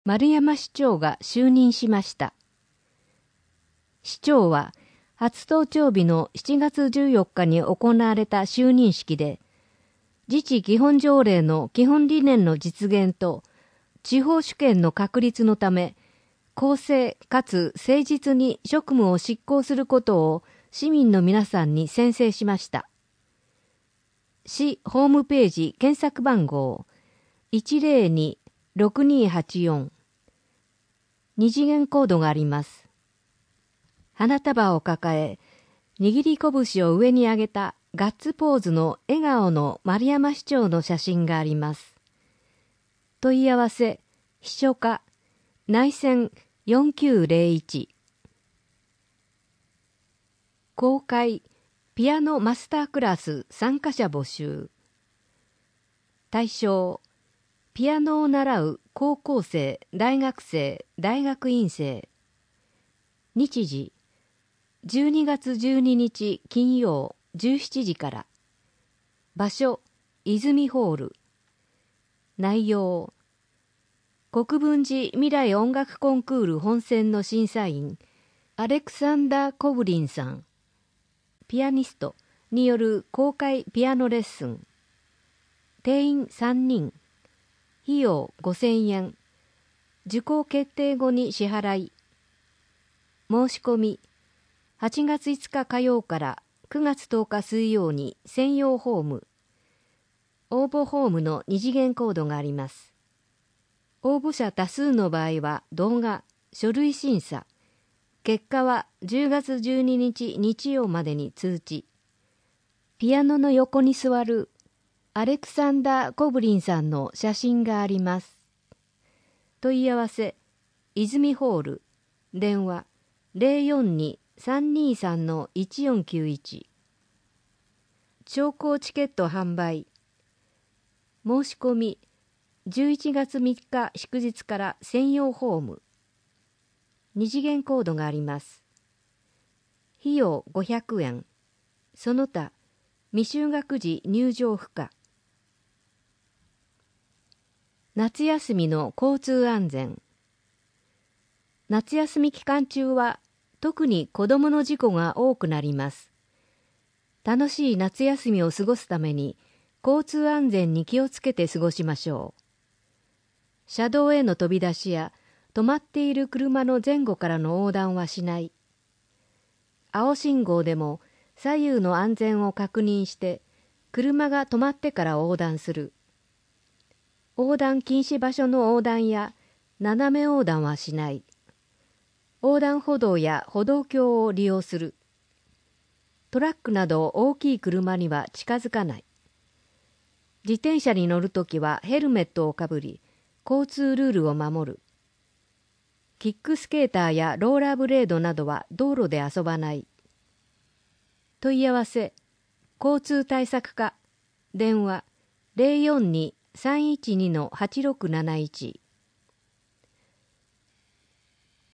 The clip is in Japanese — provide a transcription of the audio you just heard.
丸山市長が就任しました。市長は初登庁日の7月14日に行われた就任式で、自治基本条例の基本理念の実現と地方主権の確立のため、公正かつ誠実に職務を執行することを市民の皆さんに宣誓しました。市ホームページ検索番号102-6284、二次元コードがあります。花束を抱え、握り拳を上に上げたガッツポーズの笑顔の丸山市長の写真があります。問い合わせ、秘書課、内線4901。公開、ピアノマスタークラス参加者募集。対象、ピアノを習う高校生、大学生、大学院生。日時、12月12日金曜17時から。場所、泉ホール。内容、国分寺未来音楽コンクール本選の審査員、アレクサンダー・コブリンさん、ピアニストによる公開ピアノレッスン。定員3人。費用5000円。受講決定後に支払い。申し込み、8月5日火曜から9月10日水曜に専用ホーム。応募ホームの二次元コードがあります。応募者多数の場合は動画、書類審査。結果は10月12日日曜までに通知。ピアノの横に座るアレクサンダー・コブリンさんの写真があります。問い合わせ、泉ホール、電話042-323-1491。聴講チケット販売。申し込み、11月3日祝日から専用ホーム。二次元コードがあります。費用500円。その他、未就学児入場不可。夏休みの交通安全。夏休み期間中は特に子どもの事故が多くなります。楽しい夏休みを過ごすために交通安全に気をつけて過ごしましょう。車道への飛び出しや止まっている車の前後からの横断はしない。青信号でも左右の安全を確認して車が止まってから横断する。横断禁止場所の横断や斜め横断はしない。横断歩道や歩道橋を利用する。トラックなど大きい車には近づかない。自転車に乗るときはヘルメットをかぶり、交通ルールを守る。キックスケーターやローラーブレードなどは道路で遊ばない。問い合わせ、交通対策課、電話042-312-8671。